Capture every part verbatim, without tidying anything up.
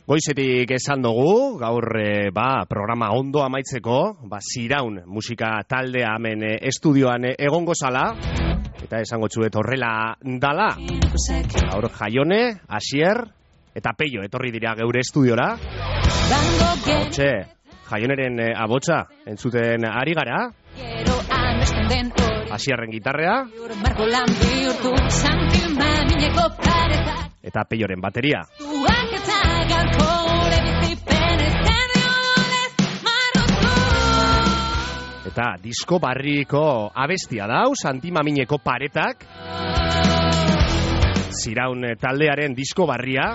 Goizetik esan dugu, gaur e, ba, programa ondo amaitzeko, ba, Ziraun musika taldea hemen e, estudioan e, egongo zala, eta esango txuet horrela dala. Gaur Jaione, Asier eta Peio etorri dira geure estudiora. Hortxe, Jaioneren e, abotsa entzuten ari gara. Asierren gitarrea. Eta Peioren bateria. Eta disko barriko abestia dau, Santimamineko paretak. Ziraun taldearen disko barria.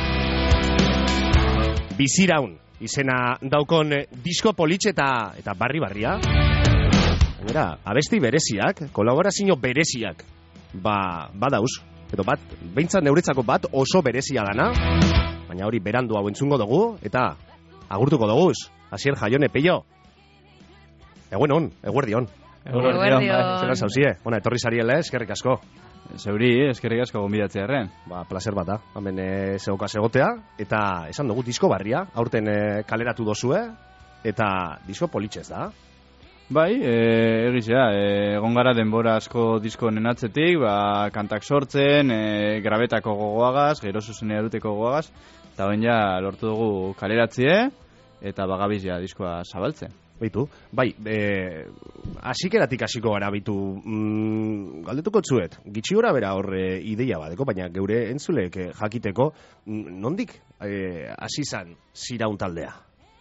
Biziraun izena daukon disko politxe eta, eta barri barria. Gainera, abesti bereziak, kolaborazio bereziak, ba, badauz. Edo bat, behintzat neuretzako bat oso berezia dana. Baina hori berandu hau entzungo dugu, eta agurtuko duguz. Asier, Jaione, Peio. Eguen hon, eguerdi hon. Eguerdi hon. Zeran zauzie, ona, etorri zariela, eskerrik asko. Zeuri, eskerrik asko gonbidatzea erren. Ba, placer bat da, hemen e, zegoka zegotea, eta esan dugu disko barria, aurten e, kaleratu dozue, eta disko politxez da. Bai, e, egizea, egon gara denbora asko disko honen atzetik, ba, kantak sortzen, e, grabetako gogoagaz, gero zuzenea duteko gogoagaz, eta hoen ja lortu dugu kaleratzie, eta bagabiz ja diskoa zabaltzen. Baitu, bai, e, asikeratik hasiko gara bitu, mm, galdetuko tzuet, gitxi gora bera horre ideia badeko, baina geure entzulek e, jakiteko, nondik hasi e, zan Ziraun taldea?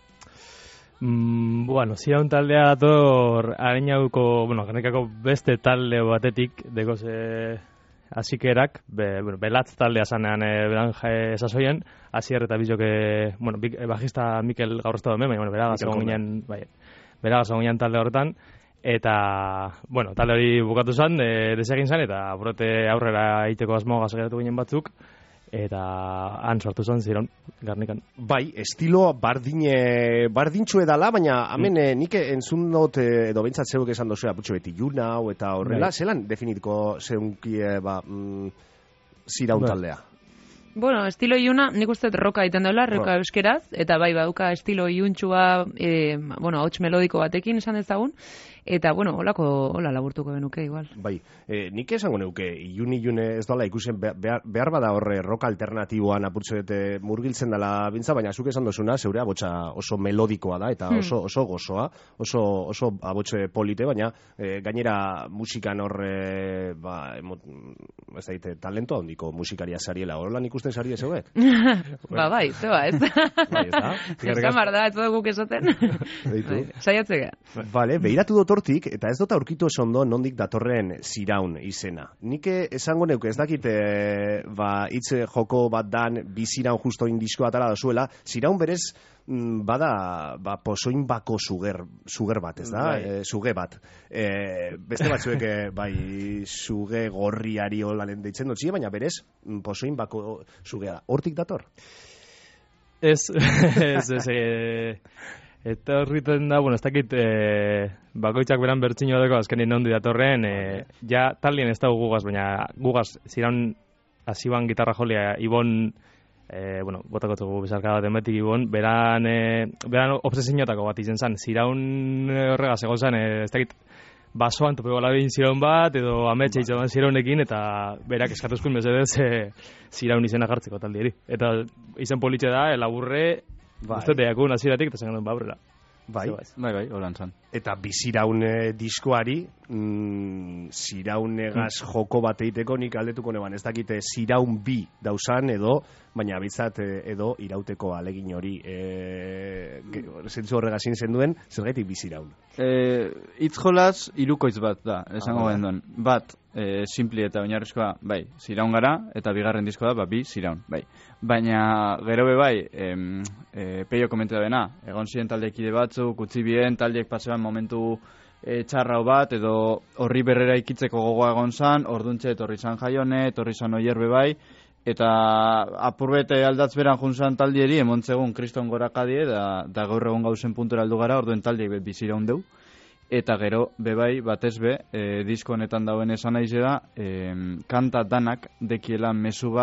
Mm, bueno, Ziraun taldea dator areinauko, bueno, genekako beste talde batetik, dekoz e, asikerak, be, bueno, belatz taldea zanean e, beran jae esasoien, Asier eta bizok, e, bueno, bik, e, bajista Mikel gaur ez da hemen, baina, bueno, beragaz egon ginen, bai, beragaz egon ginen talde horretan, eta, bueno, talde hori bukatu zan, e, desegin zan, eta burote aurrera egiteko asmo gazageratu ginen batzuk, eta han sortu zen Ziraun, Garnikan. Bai, estilo bardine, bardintxu edala, baina hemen mm. nik entzun dut, edo behintzat zeuk esan dozu, aputxo beti juna, eta horrela, bai. Zelan definitiko zeunkie, ba, mm, Ziraun bai. Taldea? Bueno, estilo iuna, nik uste roka egiten dela, roka euskeraz, eta bai, baduka estilo iuntxua, e, bueno, hauts melodiko batekin esan dezagun, eta, bueno, holako, hola laburtuko benuke, igual. Bai, e, nik esango neuke, iun iune ez dola ikusen, behar, behar bada horre roka alternatiboan apurtzoete murgiltzen dela bintza, baina zuk esan dozuna, zeure abotsa oso melodikoa da, eta oso, oso gozoa, oso, oso abotxe polite, baina e, gainera musikan horre, ba, emot, ez daite, talento handiko musikaria zariela, horrelan ikusten zari ez hauek? Ba, bai, zeba, ez. Bai, ez da. Eskamar da, ez da guk esaten. Saiatzea. Vale, behiratu dut hortik, eta ez dut aurkitu esondo nondik datorren Ziraun izena. Nik esango neuke, ez dakit e, ba, itze joko bat dan biziraun justo indisko atara da zuela, Ziraun berez bada ba, posoin bako suger, suger bat, ez da? E, suge bat. E, beste batzuek bai suge gorriari holalen deitzen dut, baina berez posoin bako sugea da. Hortik dator? Ez, ez, ez, e... Eta horriten da, bueno, ez dakit e, bakoitzak beran bertxino dago azkenin nondi datorren, e, ja talien ez dago gugaz, baina gugaz Ziraun hasiban gitarra jolia Ibon, e, bueno, botakotzugu bizarka bat emetik Ibon, beran, e, beran obsesinotako bat izen zan, Ziraun horregaz egon zan, e, ez dakit basoan topego labin Ziraun bat, edo ametxe itzaban Ziraunekin, eta berak eskatuzkun mesedez e, Ziraun izena jartzeko taldieri. Eta izen politxe da, elaburre, uste teakun aziratik, eta zengan baurrela. Bai, bai, bai, holan zan. Eta biziraun diskoari, mm, Ziraunegaz joko bat egiteko nik aldetuko neban. Ez dakite Ziraun bi dauzan edo, baina bitzat edo irauteko alegin hori. E, zentzu horregazin zen duen, zer gaitik biziraun? E, Itzjolaz irukoitz bat da, esango ah, duen. Bat, e, simpli eta oinarrizkoa, bai, Ziraun gara, eta bigarren diskoa da, ba, bi Ziraun, bai. Baina gero be bai, em, e, Peio komentu da bena, egon ziren taldekide batzuk, utzi bien, taldeek pasean momentu e, txarrau bat, edo horri berrera ikitzeko gogoa egon zan, orduntxe etorri zan Jaione, etorri zan Oierbe bai, eta apurbete aldatz beran junzan taldieri, emontzegun kriston gorakadie, da, da gaur egon gauzen puntura aldu gara, orduen taldiek biziraun deu. Eta gero, bebai, batez be, e, disko honetan dauen esan naize da, e, kanta danak dekiela mezu bat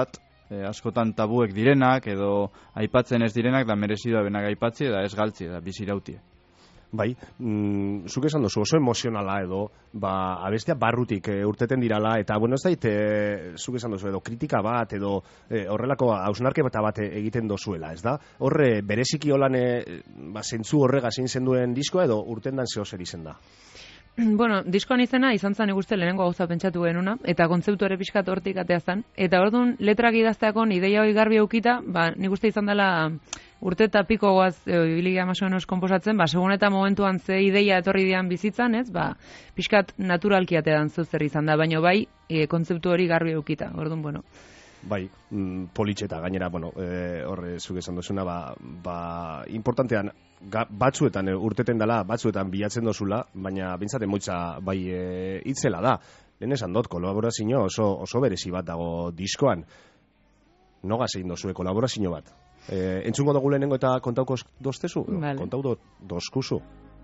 e, askotan tabuek direnak, edo aipatzen ez direnak, da merezi da benak aipatzi, eta ez galtzi, da bizirautie. Bai, mm, zuk esan duzu oso emozionala edo, ba, abestia barrutik e, urteten dirala, eta, bueno, ez dait, e, zuk esan duzu edo, kritika bat, edo e, horrelako hausnarketa bat egiten dozuela, ez da? Horre, bereziki holan, e, ba, zentzu horrega zein zenduen diskoa, edo urtendan zeo zer izen da? Bueno, diskoan izena izan zen iguste lehenengo gauza pentsatu genuna, eta kontzeptu ere pixkat hortik atea zen. Eta orduan, letrak idazteakon ideia hori garbi eukita, ba, nik uste izan dela urte eta piko goaz iligia masoenos komposatzen, ba, segun eta momentuan ze ideia etorri dian bizitzan, ez, ba, pixkat naturalki atean zuzer izan da, baina bai, e, kontzeptu hori garbi eukita, orduan, bueno. Bai, mm, politxeta, gainera, bueno, e, horre zuk esan dozuna, ba, ba importantean, ga, batzuetan e, urteten dela, batzuetan bilatzen dozula, baina bintzaten moitza bai e, itzela da. Lehen esan dut, kolaborazio oso, oso berezi bat dago diskoan. Noga zein dozue kolaborazio bat. E, entzungo dugu lehenengo eta kontauko doztezu? Vale. Kontau do, dozkuzu.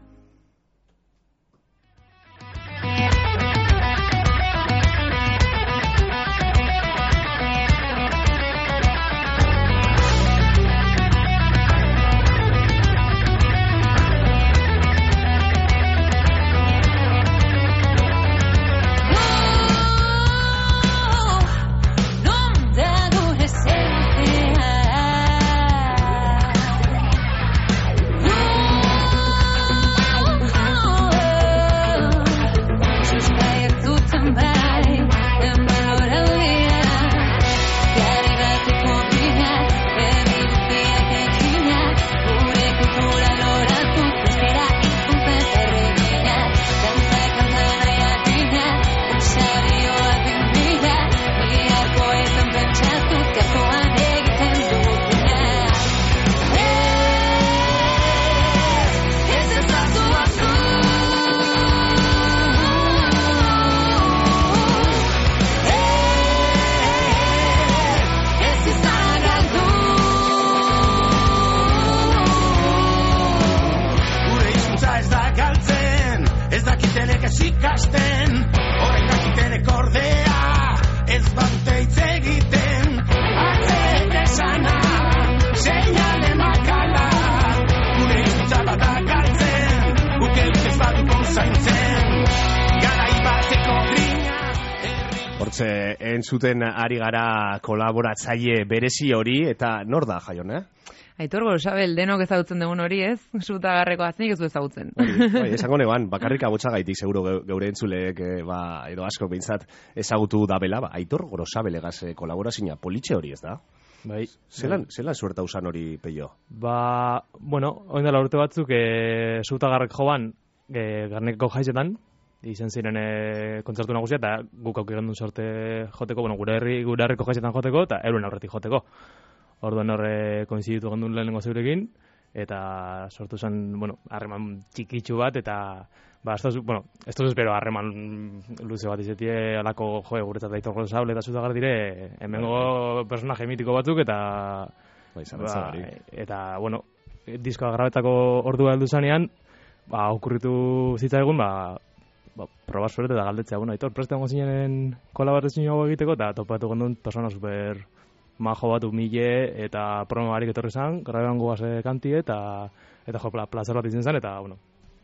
Entzuten ari gara kolaboratzaile berezi hori, eta nor da Jaion, eh? Aitor Gorosabel, denok ezagutzen dugun hori, ez? Zutagarreko aznik ez du ezagutzen. Bai, bai, esango neban, bakarrik abotxagaitik, seguro geure entzuleek, ba, edo asko behintzat ezagutu dabela, ba, Aitor Gorosabel egaz kolaborazioa politxe hori, ez da? Bai. Zelan, zelan suerta usan hori, Peio? Ba, bueno, oindela urte batzuk, e, zutagarrek joan, e, garneko jaizetan, izan ziren e, kontzertu nagusia, eta guk auk egin duen sorte joteko, bueno, gure herri, gure herriko jaizetan joteko, eta euren aurretik joteko. Orduan horre koinziditu gendun lehenengo zeurekin, eta sortu zen, bueno, harreman txikitsu bat, eta, ba, ez bueno, ez duz espero harreman luze bat izetie, alako, joe, guretzat Aitor Gorosabel eta Zutagar dire, hemengo personaje mitiko batzuk, eta, bai, ba, eta, bueno, diskoa grabetako ordua heldu zanean, ba, okurritu zitzaigun, ba, ba, proba suerte da galdetzea, bueno, Aitor, preste hongo zinen kolaborazio egiteko, eta topatu gendun persona super majo bat humile, eta programa barik etorri zen, grabean guaze kantie, eta, eta jo, plazer bat izan zen, eta, bueno,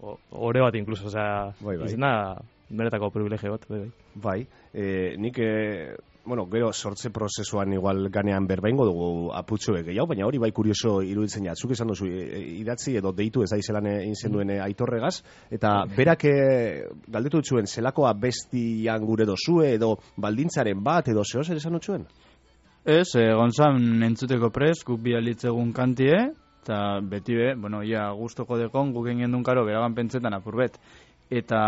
ore bat inkluso, osea, bai, bai. izan da, beretako privilegio bat, bai, bai. Bai, e, nik, e, bueno, gero sortze prozesuan igual ganean berbaingo dugu aputxoek gehiago, baina hori bai kurioso iruditzen ja, zuk esan duzu, e, idatzi edo deitu ez da izelan egin zenduen Aitorregaz, eta berak e, galdetu zuen, zelakoa bestian gure dozue, edo baldintzaren bat, edo zeo zer esan duzuen? Ez, egon zan entzuteko prez, guk bialitzegun kantie, eta beti be, bueno, ia guztoko dekon, guk egin duen karo, beragan pentsetan apurbet, eta,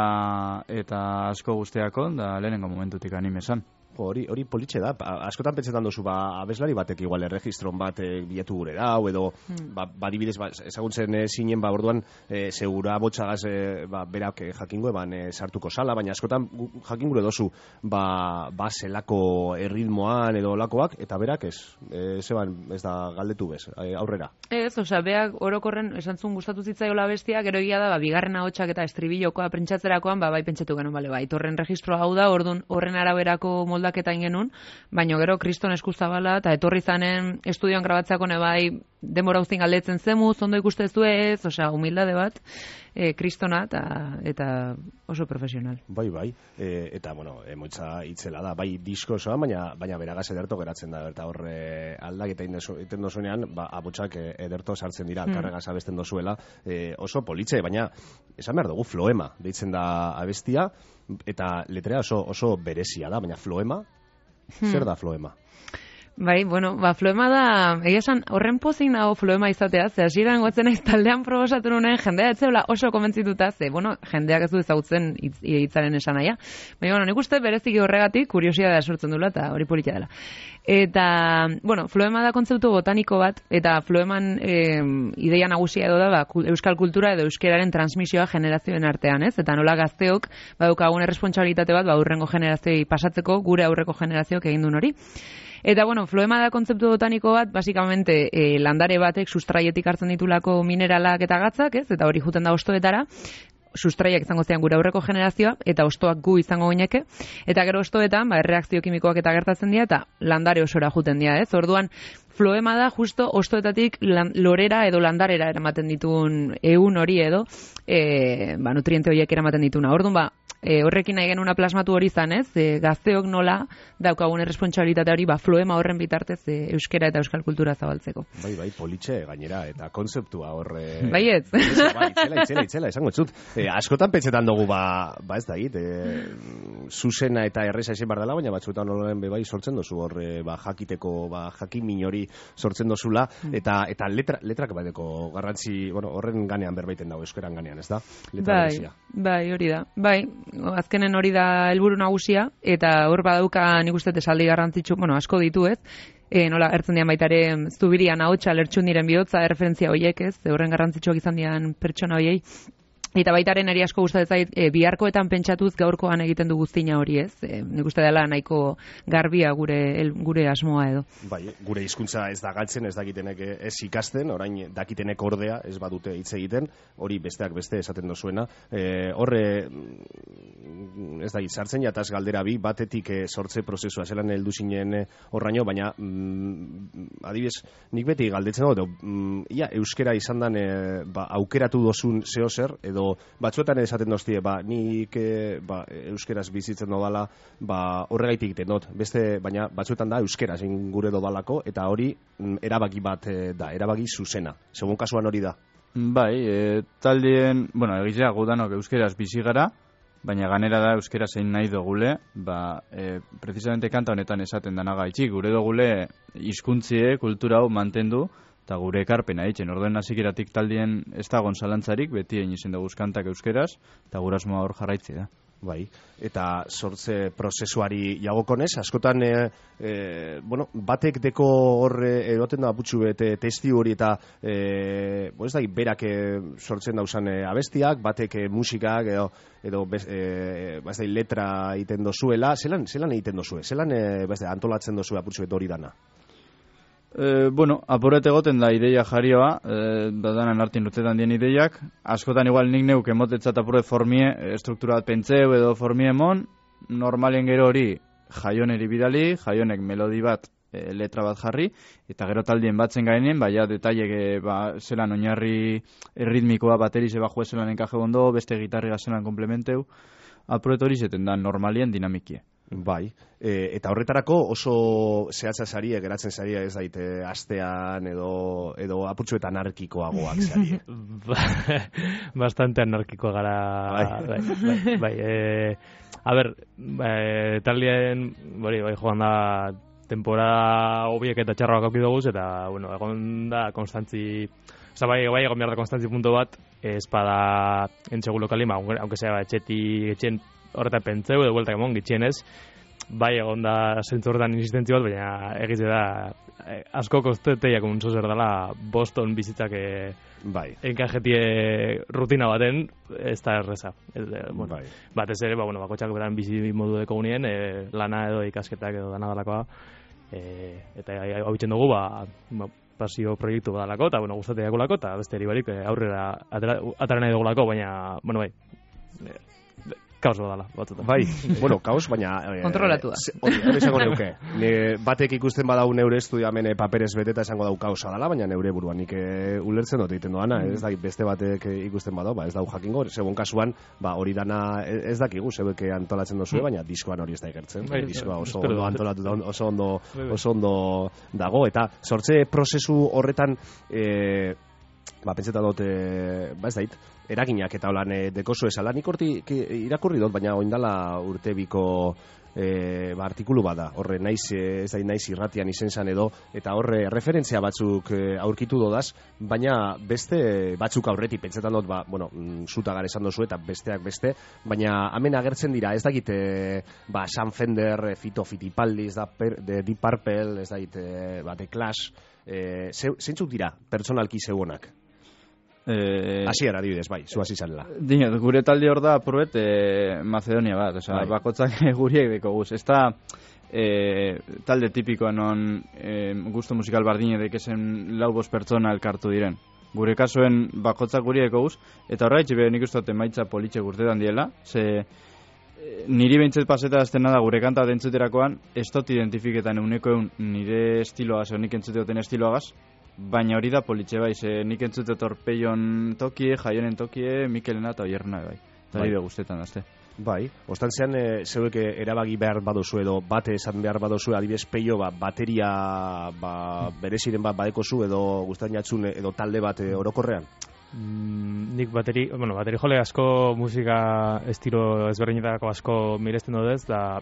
eta asko guzteakon, da lehenengo momentutik anime zan. Jo, hori, hori politxe da, askotan pentsetan duzu, ba, abeslari batek igual erregistron bat e, bilatu gure dau, edo, hmm. ba, badibidez, ba, ezaguntzen e, zinen, ba, orduan, e, segura botxagaz, e, ba, berak e, jakingo eban e, sartuko sala, baina askotan jakingure dozu, ba, ba, zelako erritmoan edo lakoak, eta berak ez, e, zeban, ez da galdetu bez, e, aurrera. Ez, osea, beak orokorren esantzun gustatu zitzaiola bestia, gero egia da, ba, bigarren ahotsak eta estribillokoa prentsatzerakoan, ba, bai pentsatu genuen, bale, ba, Aitorren registro hau da, orduan horren araberako molde moldaketa ingenun, baina gero kriston eskuzabala, eta etorri zanen estudioan grabatzeako bai denbora guztien galdetzen zemu, zondo ikuste ez, osea, humildade bat, e, kristona, eta, eta oso profesional. Bai, bai, e, eta, bueno, emoitza itzela da, bai disko osoa, baina, baina beragaz ederto geratzen da, eta horre aldaketa iten dozuenean, ba, abotsak ederto sartzen dira, mm. karregaz abesten dozuela, e, oso politxe, baina, esan behar dugu, floema, deitzen da abestia, eta letrea oso, oso berezia da, baina floema, hmm. zer da floema? Bai, bueno, ba, floema da, egia esan, horren pozik nago floema izatea, ze hasieran gotzen naiz taldean probosatu nuen, jendea etzeula oso konbentzituta, ze, bueno, jendeak ez du ezagutzen hitz, hitzaren esan naia. Baina, bueno, nik uste bereziki horregatik kuriosia da sortzen dula, eta hori politia dela. Eta, bueno, floema da kontzeptu botaniko bat, eta floeman e, ideia nagusia edo da, ba, euskal kultura edo euskeraren transmisioa generazioen artean, ez? Eta nola gazteok, badukagun erresponsabilitate bat, ba, aurrengo generazioei pasatzeko, gure aurreko generazioak egin duen hori. Eta, bueno, floema da kontzeptu botaniko bat, basikamente, e, landare batek sustraietik hartzen ditulako mineralak eta gatzak, ez? Eta hori juten da ostoetara, sustraiak izango zean gure aurreko generazioa, eta ostoak gu izango gineke, eta gero ostoetan, ba, erreakzio kimikoak eta gertatzen dira, eta landare osora juten dira, ez? Orduan, floema da justo ostoetatik lan, lorera edo landarera eramaten ditun ehun hori edo, e, ba, nutriente horiek eramaten dituna. Orduan, ba, E, horrekin nahi genuna plasmatu hori izan, ez? E, gazteok nola daukagun erresponsabilitate hori, ba, floema horren bitartez e, euskera eta euskal kultura zabaltzeko. Bai, bai, politxe gainera, eta kontzeptua horre... Bai ez? Bai, itzela, itzela, itzela, esango txut. E, askotan pentsetan dugu, ba, ba ez da hit, e, zuzena eta erreza izan bar dela, baina batzuetan horren bai sortzen dozu horre, ba, jakiteko, ba, jakimin hori sortzen dozula, eta eta letra, letrak baideko garrantzi, bueno, horren ganean berbaiten dago, euskeran ganean, ez da? Letra bai, bai, hori da, bai. Azkenen hori da helburu nagusia, eta hor badauka nik uste esaldi garrantzitsu, bueno, asko ditu, ez? E, nola gertzen dian baita ere zubirian ahotsa lertxundiren bihotza erreferentzia horiek, ez? Horren garrantzitsuak izan dian pertsona horiei. Eta baitaren eri asko gustatzen zait, e, biharkoetan pentsatuz gaurkoan egiten du guztina hori, ez? E, nik uste dela nahiko garbia gure el, gure asmoa edo. Bai, gure hizkuntza ez da galtzen, ez dakitenek ez ikasten, orain dakitenek ordea ez badute hitz egiten, hori besteak beste esaten dozuena. E, horre, ez da sartzen jataz galdera bi, batetik e, sortze prozesua zelan heldu zinen horraino, baina mm, adibidez, nik beti galdetzen dut, mm, ia euskera izan dan e, ba, aukeratu dozun zeo zer, edo batzuetan esaten doztie, ba, nik e, ba, euskeraz bizitzen dodala, ba, horregaitik egiten dut, beste, baina batzuetan da euskeraz ingure dodalako, eta hori mm, erabaki bat e, da, erabaki zuzena. Segun kasuan hori da. Bai, e, taldien, bueno, egitea gudanok euskeraz bizi gara, baina ganera da euskera zein nahi dugule, ba, e, precisamente kanta honetan esaten danaga itxik, gure dugule hizkuntzie kultura hau mantendu, eta gure ekarpena eitzen, orduen hazikeratik taldien ez da gonzalantzarik, beti egin izen dugu kantak euskeraz, eta gurasmoa hor jarraitzi da. Bai, eta sortze prozesuari jagokonez, askotan, e, e, bueno, batek deko horre eroten da putxu bete testi hori eta, e, bo ez da, berak e, sortzen dauzan e, abestiak, batek e, musikak, edo, edo bez, e, ba ez da, letra egiten dozuela, zelan, zelan egiten dozue, zelan e, ba ez da, antolatzen dozue aputxu bete hori dana? E, bueno, apuret egoten da ideia jarioa, e, badanan hartin urtetan dien ideiak, askotan igual nik neuk emotetzat apuret formie, struktura bat pentseu edo formie emon, normalien gero hori jaioneri bidali, jaionek melodi bat, e, letra bat jarri, eta gero taldien batzen gainen, baina detaiek e, ba, zelan oinarri erritmikoa baterize bajue zelan enkaje bondo, beste gitarri zelan komplementeu, apuret hori zeten da normalien dinamikie. Bai, e, eta horretarako oso zehatza sarie, geratzen saria ez daite astean edo, edo apurtxuetan anarkikoagoak sarie. Bastante anarkikoa gara. Bai, bai, bai e, a ber, bai, taldien, bai, bai, joan da temporada hobiek eta txarroak auki dugu, eta, bueno, egon da konstantzi, oza, bai, bai, egon behar da konstantzi punto bat, espada entxegu lokalima, aunque sea etxeti, etxen, horretan pentseu, edo bueltak emon, gitxienez, bai egon da zentzu horretan insistentzio bat, baina egitze da, eh, asko kosteteiak un zozer dela Boston bizitzak eh, bai. Enkajetie rutina baten, ez da erreza. Ez, eh, bueno, bai. Batez ere, ba, bueno, bakotxak beran bizi modu deko unien, eh, lana edo ikasketak edo dana dalakoa, eh, eta hau bitzen dugu, ba, ba, pasio proiektu badalako, eta bueno, gustatea egulako, eta beste eribarik eh, aurrera atara, atara nahi dugulako, baina, bueno, bai, eh, kaos badala, batzutan. Bai, bueno, kaos, baina... Eh, Kontrolatua. Hori, hori esango neuke. Ne, batek ikusten badau neure estudia hemen paperez beteta esango dau kaosa dela, baina neure buruan nik e, ulertzen dut egiten doana, ez da beste batek ikusten badau, ba, ez dau jakingo, segun kasuan, ba, hori dana ez dakigu, zebeke antolatzen dozue, baina diskoan hori ez da ikertzen. Bai, diskoa oso espero ondo dut. antolatu, oso ondo, oso ondo dago, eta sortze prozesu horretan, e, ba, pentsetan dut, e, ba ez dait, eraginak eta holan e, dekozu esala. Nik hortik irakurri dut, baina oindala urte biko e, ba, artikulu bada. Horre, naiz, ez da, naiz irratian izen zan edo, eta horre referentzia batzuk e, aurkitu dodaz, baina beste batzuk aurretik, pentsetan dut, ba, bueno, zutagar esan dozu eta besteak beste, baina hemen agertzen dira, ez dakit, e, ba, Sam Fender, e, Fito Fitipaldi, ez da, per, de Deep Purple, ez dakit, e, ba, The Clash, e, zeintzuk dira, pertsonalki zeuonak? Eh, Asiera, adibidez, bai, zu hasi zanela. Dinot, gure talde hor da probet eh, Macedonia bat, oza, Bai. bakotzak guriek deko guz. Ez da eh, talde tipikoa non eh, gusto musikal bardine dekezen lau bost pertsona elkartu diren. Gure kasuen bakotzak guriek deko guz, eta horreitxe be nik uste emaitza politxe gurtetan diela, ze eh, niri behintzet paseta aztena da gure kanta dentzuterakoan, ez dut identifiketan euneko eun nire estiloaz, o nik entzuteoten estiloagaz, baina hori da politxe bai, ze nik entzute torpeion tokie, jaionen tokie, Mikelena eta Oierna bai. Eta Bai. hori guztetan azte. Bai, ostantzean e, zeuek erabaki behar badozu edo bate esan behar badozu, adibidez peio ba, bateria ba, bereziren bat badekozu edo guztan jatzun edo talde bat e, orokorrean? Mm, nik bateri, bueno, bateri jole asko musika estilo ezberdinetako asko miresten dodez, da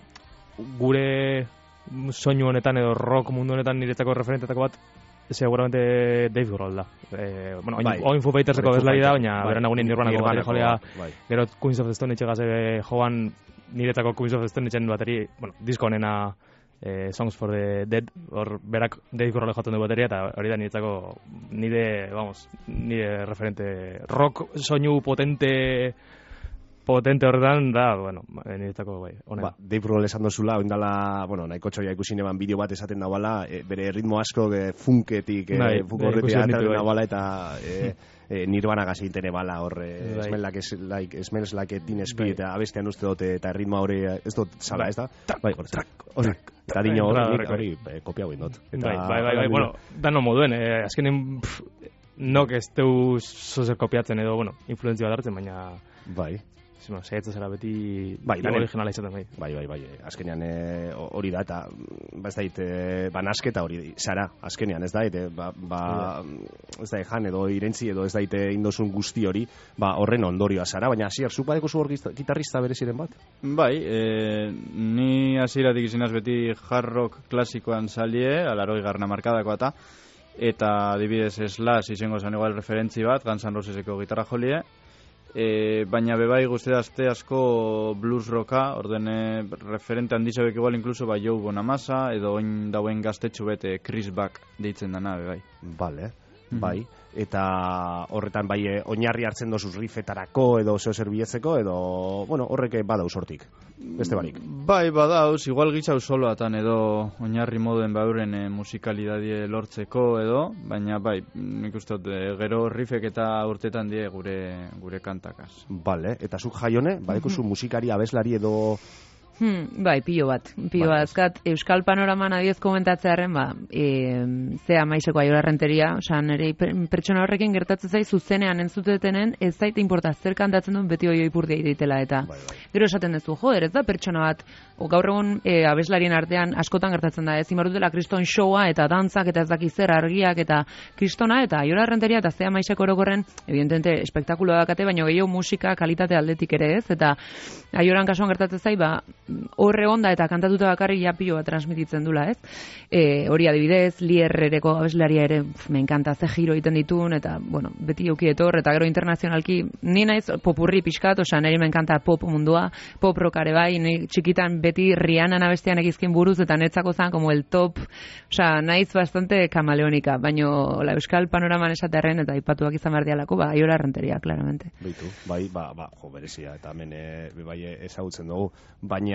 gure soinu honetan edo rock mundu honetan niretzako referentetako bat seguramente Dave Grohl da. Eh, bueno, oin, Bai. oin Foo Fighterseko bezlari da, baina Bai. beren agunin Nirvanako bateri Nirvanako, jolea, bai. gero Queens of the Stone Age gaz joan niretzako Queens of the Stone Age bateri, bueno, disko honena eh, Songs for the Dead, hor berak Dave Grohl jaten du bateria, eta hori da niretzako nire, vamos, nire referente rock soinu potente potente horretan da, bueno, niretzako bai, honena. Ba, Dave Grohl esan dozula, oindala, bueno, nahiko txoia ikusi neban bideo bat esaten dagoela, e, bere ritmo asko e, funketik, e, Bai, funk bai, horretik ikusi ditu, atatzen bai. dagoela, eta e, e, Nirvana gazintene bala hor, e, Bai. smells like, like, smells like a Teen Spirit, Bai. eta abestean uste dut, eta ritmo hori, ez dut, zara, Bai. ez da? Bai, hori, hori, eta dino Bai, hori, bai, hori, e, kopia guen dut. Bai, bai, bai, bai, bueno, dano moduen, eh, azkenen pff, nok ez teu zozer kopiatzen edo, bueno, influentzia bat hartzen, baina, Bai. bueno, saiatzen zara beti Bai, bai, danen. originala izaten bai. Bai, bai, bai, azkenean e, hori da, eta ba ez dait, e, ba nasketa hori zara, azkenean, ez dait, e, ba, ba ez dait jan edo irentzi edo ez dait indozun guzti hori, ba horren ondorioa zara, baina hasier, zuk badeko zu hor gizta- gitarrista bereziren bat? Bai, e, ni hasieratik izinaz beti hard rock klasikoan salie, alaroi garna markadakoa eta, eta adibidez Slash izango zen igual referentzi bat, Guns N' Roseseko gitarra jolie, e, baina bebai guzti dazte asko blues rocka, orden e, referente handizabek igual incluso ba Joe Bonamassa, edo oin dauen gaztetxu bete Chris Buck deitzen dana bebai. Bale, bai, eta horretan bai e, oinarri hartzen dozuz riffetarako edo zeo zerbiletzeko edo, bueno, horrek badau sortik, beste barik. Bai, badauz, igual gitzau soloatan edo oinarri moduen bauren e, musikalidadie lortzeko edo, baina bai, nik uste dut, e, gero riffek eta urtetan die gure gure kantakaz. Bale, eta zuk jaione, badeko zu musikari abeslari edo... Hmm, bai, pilo bat. Pilo Bai, bat. Azkat, Euskal Panoraman adiez komentatzearen, ba, e, zea maizeko aiorarrenteria, osea, nire per- pertsona horrekin gertatzen zai zuzenean entzutetenen, ez zaite importa zer kantatzen duen beti oi ipurdia ditela, eta Bai, bai. gero esaten duzu, joder, ez da pertsona bat, o, gaur egun e, abeslarien artean askotan gertatzen da, ez imarutela kriston showa eta dantzak eta ez daki zer argiak eta kristona, eta aiorarrenteria eta zea maizeko orokorren, evidentemente, espektakuloa dakate, baina gehiago musika kalitate aldetik ere ez, eta aioran kasuan gertatzen zai, ba, horre onda eta kantatuta bakarrik ja pilo bat transmititzen dula, ez? E, hori adibidez, Lierrereko abeslaria ere, pf, me encanta, ze giro egiten ditun, eta, bueno, beti euki etor, eta gero internazionalki, ni naiz popurri pixkat, osea, niri me encanta pop mundua, pop rockare bai, ni txikitan beti Rihanna abestean egizkin buruz, eta netzako zan, como el top, osea, naiz bastante kamaleonika, baino, la Euskal Panoraman esaterren, eta ipatuak izan behar dialako, ba, aiora renteria, claramente. Beitu, bai, ba, ba, jo, berezia, eta hemen e, bai ezagutzen dugu, baina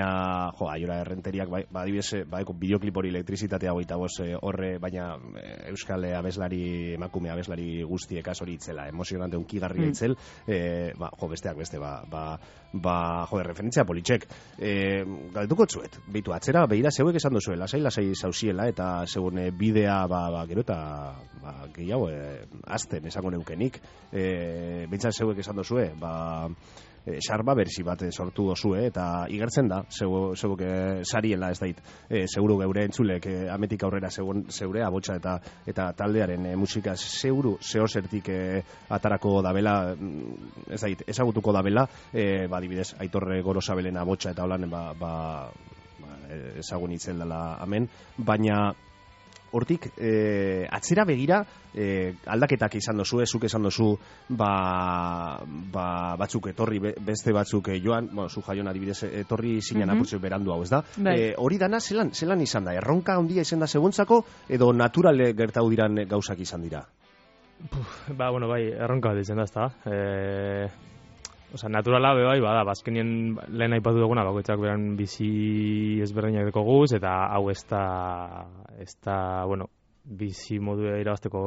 baina, jo, Aiora Errenteriak, bai, badibidez, baiko bideoklip hori elektrizitatea goita boz horre, baina euskal abeslari, emakume abeslari guztiek hori itzela, emozionante unkigarria itzel, e, ba, jo, besteak beste, ba, ba, ba jo, referentzia politxek. E, galdetuko tzuet, behitu, atzera, behira, zeuek esan duzuela, lasai, lasai zauziela, eta zegoen bidea, ba, ba, gero eta, ba, gehiago, e, azten esango neukenik, e, behintzat zeuek esan duzue, ba, E, sarba berezi bat sortu dozue eta igertzen da, zeuek e, sariela ez dait, e, seguru geure entzulek e, ametik aurrera zegoen, zeure abotsa eta eta taldearen e, musika zeuru zeo zertik e, atarako dabela, ez dait, ezagutuko dabela, e, ba, dibidez, Aitor Gorosabelen abotsa eta holan, ba, ba, ba, ezagun itzen dela hemen, baina hortik, eh, atzera begira, eh, aldaketak izan dozu, ezuk esan dozu, ba, ba, batzuk etorri, beste batzuk eh, joan, bueno, zu jaion adibidez, etorri zinen mm-hmm. apurtzu berandu hau, ez da? Eh, hori dana, zelan, zelan izan da? Erronka handia izan da seguntzako, edo naturale gertau diran gauzak izan dira? Puf, ba, bueno, bai, erronka bat izan da, ez da. Eh... Osa, naturala be bai, bada, bazkenien lehen aipatu duguna, bakoitzak beran bizi ezberdinak deko guz, eta hau ez da, ez da, bueno, bizi modu irabazteko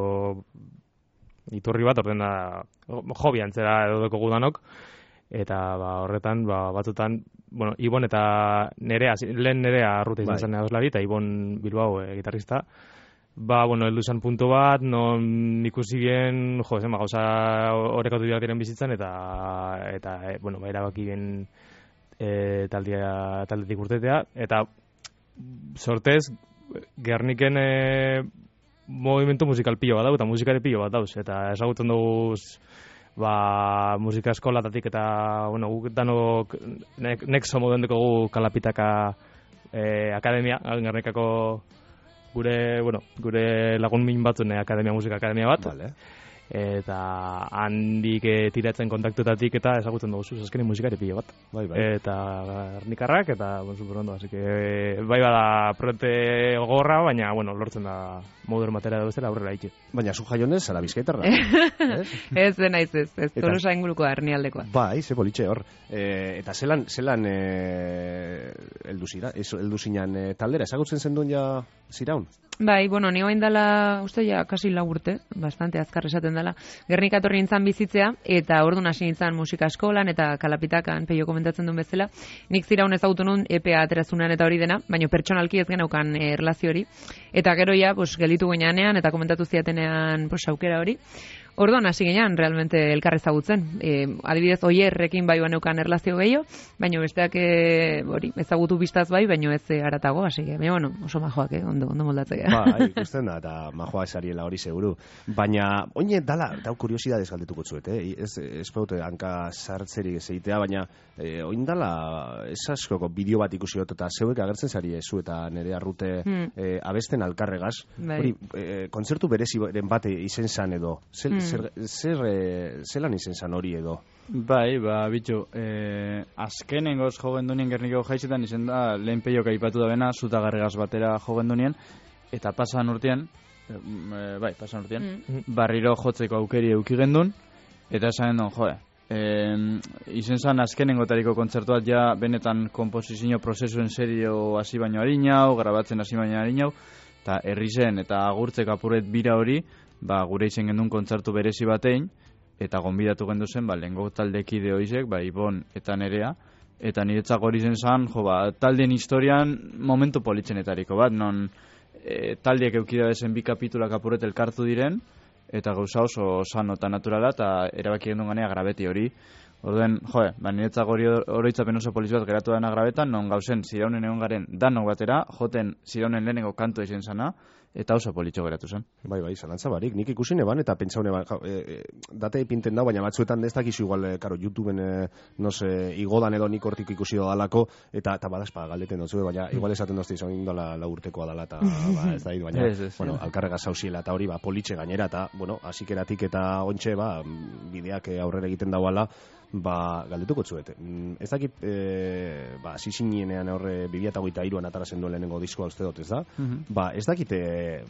iturri bat, orden da, hobi antzera edo deko gudanok, eta ba, horretan, ba, batzutan, bueno, Ibon eta Nerea, lehen Nerea arruta izan zen abeslari, eta Ibon Bilbao e, gitarrista, ba, bueno, heldu zen puntu bat, non ikusi bien, jo, zen, ba, gauza horrekatu dira diren bizitzan, eta, eta e, bueno, ba, erabaki bien e, taldea, taldetik urtetea, eta sortez, Gerniken e, movimentu musikal pilo bat dau, eta musikare pilo bat dauz, eta esagutzen dugu, ba, musika eskolatatik, eta, bueno, guk danok, nek, nexo moden dugu Kalapitaka e, akademia, Gernikako gure, bueno, gure lagun min batzune akademia, musika akademia bat. Vale. Eta handik e, tiratzen kontaktutatik eta ezagutzen dugu zuz, azkenin musikari pilo bat. Bai, bai. Eta Gernikarrak, eta, bueno, super ondo, así que, bai bada prote gorra, baina, bueno, lortzen da modur matera edo bezala aurrera itxe. Baina zu jaionez, zara bizkaitarra. Ez den naiz ez, ez Tolosa inguruko hernialdekoa. Bai, ze politxe hor. E, eta zelan, zelan e, eldu zira, eldu zinan e, taldera, ezagutzen zen duen ja ziraun? Bai, bueno, ni oain dala, uste ja, kasi lau urte, bastante azkar esaten dela, Gernika torri nintzen bizitzea, eta orduan hasi nintzen musika eskolan, eta Kalapitakan, peio komentatzen duen bezala, nik ziraun ezagutu nun, E P A aterazunean eta hori dena, baina pertsonalki ez genaukan e, erlazio hori, eta gero ja, pues, gelditu ginean, eta komentatu ziatenean, pues, aukera hori, orduan hasi ginean, realmente elkar ezagutzen. E, adibidez, Oierrekin bai baneukan erlazio gehiago, baina besteak e, hori, ezagutu biztaz bai, baina ez e, aratago, hasi ge, baina, bueno, oso majoak, eh, ondo, ondo moldatzea. Ba, ikusten da, eta majoa esariela hori seguru. Baina, oine, dala, dau kuriosidadez galdetuko zuet, eh? Ez, ez paute, hanka sartzerik ez egitea, baina, e, oin dala, ez askoko bideo bat ikusi dut, eta zeuek agertzen zari ezu, eta nire arrute hmm. e, abesten alkarregaz. Bai. Hori, e, kontzertu bereziren bate izen zan edo, zer, hmm. zer, zer e, zelan izen zan hori edo? Bai, ba, bitxu, eh, azkenengoz jogen dunien Gernikeko jaizetan izen da, lehen peiok aipatu da bena, zutagarregaz batera jogen dunien, eta pasan urtean, e, bai, pasan urtean, mm. barriro jotzeko aukeri euki gendun, eta esan gendun, joe, e, izen zan azkenengotariko kontzertu bat ja benetan komposizio prozesuen serio hasi baino harinau, grabatzen hasi baino harinau, eta herri zen, eta agurtzeko apuret bira hori, ba, gure izen gendun kontzertu berezi batein, eta gonbidatu gendu zen, ba, lehengo taldekide hoizek, ba, Ibon eta Nerea, eta niretzak hori zen zan, jo, ba, taldeen historian momentu politzenetariko bat, non e, taldeak eukida bezen bi kapitulak apuret elkartu diren, eta gauza oso sano eta naturala, eta erabaki gendun ganea grabeti hori. Orduen, jo, ba, niretzak hori oroitzapen oso poliz bat geratu dena grabetan, non gauzen ziraunen egon garen danok batera, joten ziraunen lehenengo kantu izen zana, eta oso politxo geratu zen. Bai, bai, zalantza barik. Nik ikusi neban eta pentsa honeban, e, e, date pinten da, baina batzuetan ez dakizu igual, e, karo, YouTubeen, e, no se, igodan edo nik hortik ikusi dodalako, eta, eta badazpa galdeten dutzu, baina igual esaten dozti izan indela la urtekoa dala, eta ba, ez da, baina, ez, ez, bueno, alkarrega zauziela, eta hori, ba, politxe gainera, eta, bueno, asikeratik eta ontxe, ba, bideak aurrera egiten dauala, ba, galdetuko tzuet. Ez dakit, e, ba, zizininean horre bi mila hogeita hiruan atarazen duen lehenengo diskoa uste dut, ez da? Mm-hmm. Ba, ez dakit, e,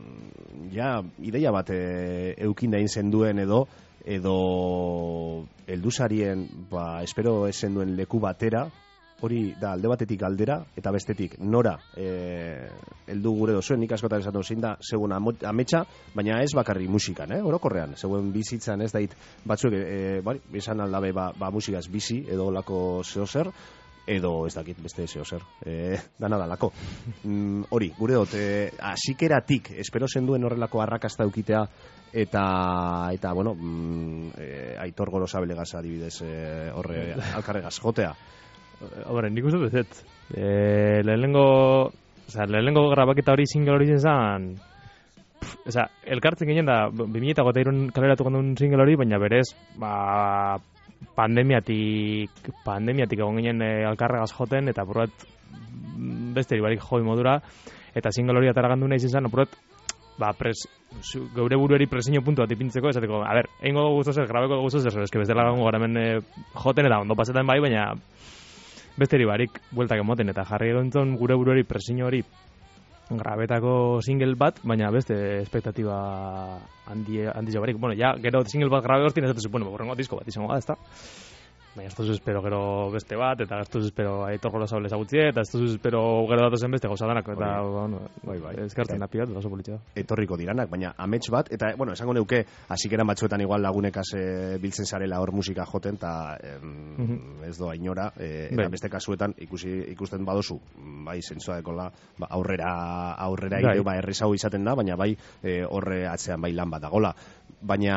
ja, ideia bat e, eukin dain zenduen edo, edo elduzarien, ba, espero esen duen leku batera, hori da alde batetik galdera, eta bestetik nora e, heldu gure dozuen, nik askotan esan zein da, zegoen ametsa, baina ez bakarri musikan, eh? Orokorrean, zegoen bizitzan ez dait, batzuek, e, bai, esan aldabe, ba, ba musikaz bizi, edo lako zehozer, edo ez dakit beste zehozer, e, dana dalako. Mm, hori, gure dut, e, asikeratik, espero zenduen horrelako arrakasta eukitea, eta, eta bueno, mm, e, Aitor Gorozabelegaz adibidez e, horre alkarregaz jotea. Hombre, nik uste dut, e, lehenengo, oza, lehenengo grabaketa hori single hori zen, oza, elkartzen ginen da, bi mila hogeita hiru kaleratu gondun single hori, baina berez, ba, pandemiatik, pandemiatik egon ginen e, alkarregaz joten, eta apurat beste barik joi modura, eta single hori ataragandu nahi zen, apurat, ba, pres, zu, geure buruari presiño puntu bat ipintzeko, esateko, a ber, eingo guztozer, grabeko guztozer, eske bestela gango gara hemen e, joten, eta ondo pasetan bai, baina besteri barik bueltak emoten, eta jarri erontzon gure buruari presiño hori grabetako single bat, baina beste espektatiba handi, handi barik. Bueno, ja, gero single bat grabe hortin ez dut, bueno, borrengo disko bat izango da, ez da? Baina ez dut espero gero beste bat, eta ez dut espero Aitor Gorosabel ezagutzie, eta ez dut espero gero datozen beste gauza danak, eta, bueno, bai, bai, eskartzen apiat, oso politxea. Etorriko diranak, baina amets bat, eta, bueno, esango neuke, hasikeran batzuetan igual lagunekaz e, biltzen zarela hor musika joten, eta mm-hmm. ez doa inora, e, eta ben. Beste kasuetan ikusi ikusten badozu, bai, zentzua dekola, ba, aurrera, aurrera bai. Ire, ba, errezago izaten da, baina bai, e, horre atzean bai lan bat dagola. Baina,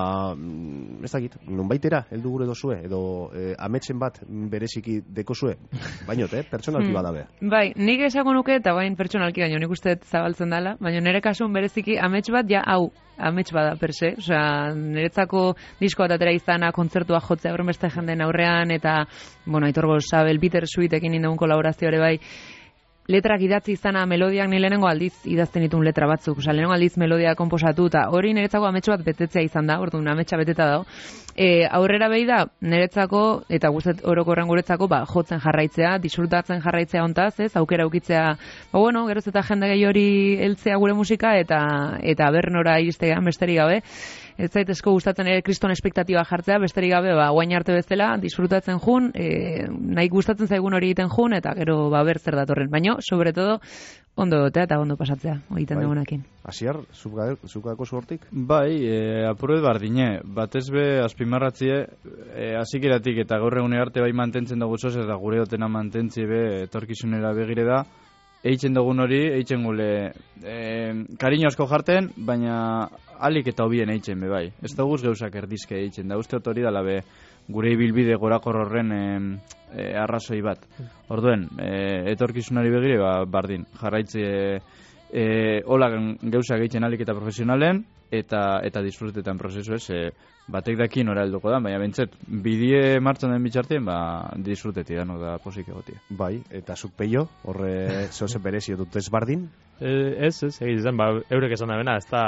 ez dakit, nunbaitera, heldu gure dozue, edo e, ametsen bat bereziki dekozue, bainot, eh? Pertsonalki badabe. Bai, nik esango nuke, eta bain pertsonalki baino, nik uste zabaltzen dela, baina nire kasun bereziki amets bat, ja, hau, amets bada, per se, osea, niretzako disko bat atera izana, kontzertua jotzea, horren beste jenden aurrean, eta, bueno, Aitor Gorosabel, Bittersweetekin indagun kolaborazio ere bai, letrak idatzi izana melodiak ni lehenengo aldiz idazten ditun letra batzuk, osea, lehenengo aldiz melodia konposatu, eta hori niretzako ametsu bat betetzea izan da, orduan ametsa beteta dago. E, aurrera behi da, niretzako, eta guztet orokorren guretzako, ba, jotzen jarraitzea, disfrutatzen jarraitzea hontaz, ez, aukera ukitzea, ba, bueno, geroz eta jende gehi hori heltzea gure musika, eta eta bernora iristean besterik gabe. Ez zaitezko gustatzen ere kriston espektatiba jartzea, besterik gabe, ba, guain arte bezala, disfrutatzen jun, e, nahi gustatzen zaigun hori egiten jun, eta gero, ba, ber zer datorren. Baina, sobre todo, ondo dotea eta ondo pasatzea, egiten bai. Dugunakin. Asier, zukadeko zuhortik? Bai, e, apuruet bardine, batez be, azpimarratzie, e, azikeratik eta gaur egune arte bai mantentzen dugu zoz, eta gure dotena mantentzie be, etorkizunera begire da, eitzen dugun hori, eitzen gule e, kariño asko jarten, baina alik eta hobien eitzen be bai. Ez da guz gauzak erdizke eitzen, da uste hori dala be gure ibilbide gorakor horren e, e, arrazoi bat. Orduen, e, etorkizunari begire, ba, bardin, jarraitze e, hola gauzak eitzen alik eta profesionalen, eta eta disfrutetan prozesu ez, e, batek daki nora helduko da, baina bentzet, bidie martxan den bitxartien, ba, disfruteti da, no da posik egotia. Bai, eta zuk peio, horre zoze berezio dut ez bardin? E, ez, ez, egin zen, ba, eurek esan da bena, ez da,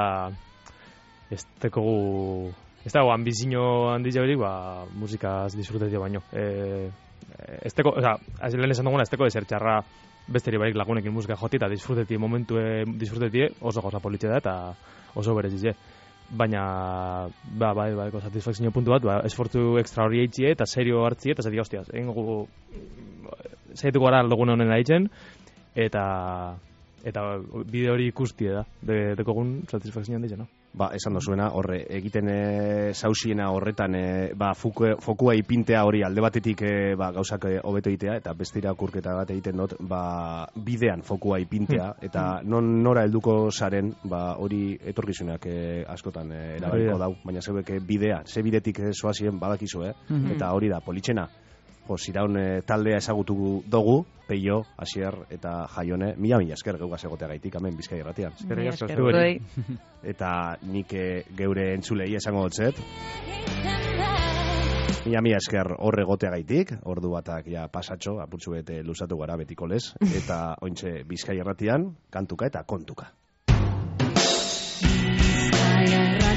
ez tekogu, ez dago ambizino handi jaberik, ba, musikaz disfrutetia baino. E, ez teko, oza, lehen esan duguna, ez teko ezer txarra besteri barik lagunekin musika joti, eta disfrutetie, momentue disfrutetie, oso goza politxe da, eta oso berezize. Baina, ba, bai, bai, satisfakzio puntu bat, ba, esfortzu ekstra hori eitzie, eta serio hartzie, eta zetik, hostiaz, egin gugu, zaituko gara aldogun honen aitzen, eta, eta bide hori ikustie da, de, dekogun satisfakzio handi zen, no? Ba, esan dozuena, horre, egiten e, zausiena horretan, e, ba, fuku, fokua ipintea hori alde batetik e, ba, gauzak hobeto egitea, eta beste irakurketa bat egiten dut, ba, bidean fokua ipintea, eta non nora helduko zaren, ba, hori etorkizunak e, askotan e, erabaiko dau, baina zeuek bidea, ze bidetik zoazien badakizu, eh? Eta hori da, politxena. Jo, ziraun e, taldea ezagutu dugu, Peio, Asier eta Jaione, mila mila esker geugaz egotea gaitik, hemen Bizkai irratian. Mila esker, eta nik e, geure entzulei esango dotzet. Mila mila esker horre egotea gaitik, ordu batak ja pasatxo, apurtzu bete luzatu gara betiko lez, eta ointxe Bizkai irratian, kantuka eta kontuka. Bizkai